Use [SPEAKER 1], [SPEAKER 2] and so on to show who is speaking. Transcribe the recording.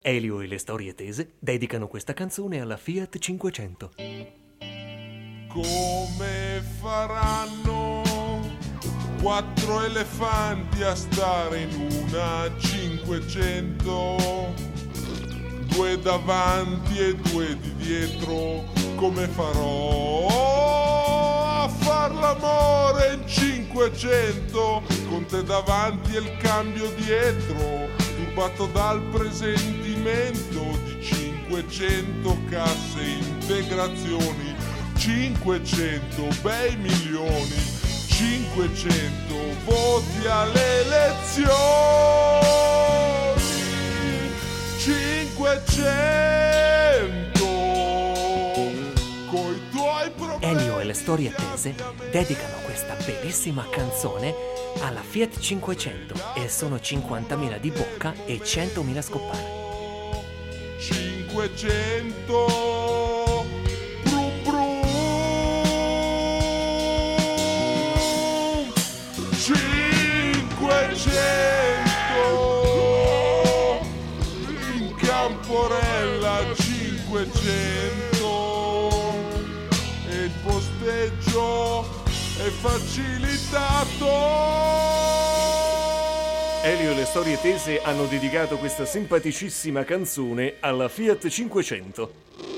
[SPEAKER 1] Elio e le storie tese dedicano questa canzone alla Fiat 500.
[SPEAKER 2] Come faranno 4 elefanti a stare in una 500? 2 davanti e 2 di dietro. Come farò a far l'amore in 500? Con te davanti e il cambio dietro, turbato dal presentimento di 500 casse integrazioni, 500 bei milioni, 500 voti alle elezioni, 500 coi tuoi problemi.
[SPEAKER 1] Elio e le storie tese dedicano questa bellissima canzone alla Fiat 500 e sono 50.000 di bocca e 100.000 scoppare.
[SPEAKER 2] 500 brum brum, 500 in Camporella, 500 e il posteggio è facilitato.
[SPEAKER 1] Elio e le storie tese hanno dedicato questa simpaticissima canzone alla Fiat 500.